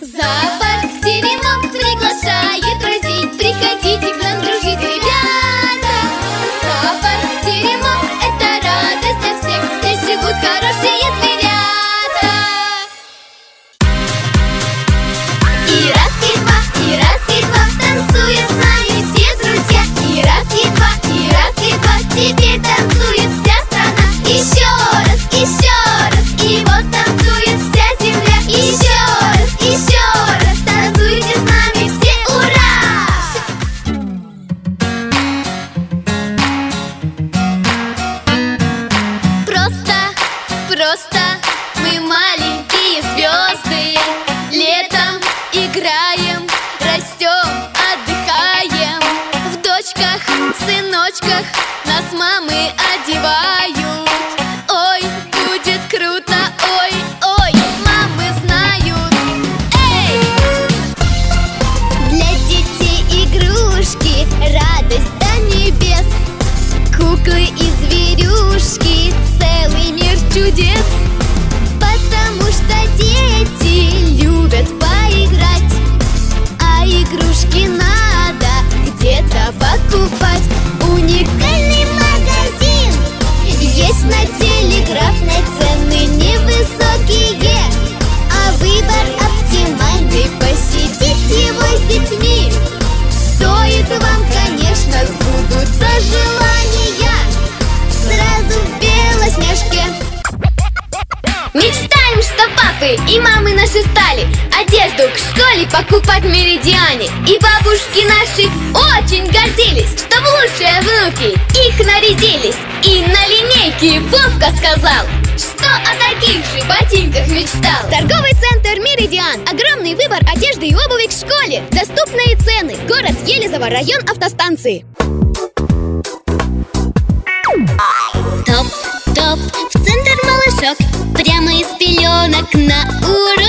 Зоопарк теремок приглашает друзей. Приходите к нам дружить, ребята. Зоопарк теремок — это радость для всех. Здесь живут хорошие зверята. И раз, и два танцуют с нами все друзья. И раз, и два теперь танцует вся страна. Еще раз, и вот танцует вся земля. Еще раз, танцуйте с нами все, ура! Просто мы маленькие звезды. Летом играем, растем, отдыхаем. В дочках, сыночках нас мамы одевают. Ой, будет круто, ой, мамы знают. Эй! Для детей игрушки, радость до небес. Куклы и зверюшки, целый мир чудес. Потому что дети любят поиграть, а игрушки надо где-то покупать. Уникальный магазин есть на Телеграфной, цены невысокие, а выбор оптимальный. Посетить его с детьми. Стоит вам, конечно, сбудутся желания сразу в Белоснежке. Мечтаем, что папы и мамы наши стали одежду к школе покупать в Меридиане. И бабушки наши очень гордились, что в лучшие внуки их нарядились. И на линейке Вовка сказал, что о таких же ботинках мечтал. Торговый центр Меридиан. Огромный выбор одежды и обуви к школе. Доступные цены. Город Елизово, район автостанции. Топ, в центр малышок, прямо из пеленок на ура.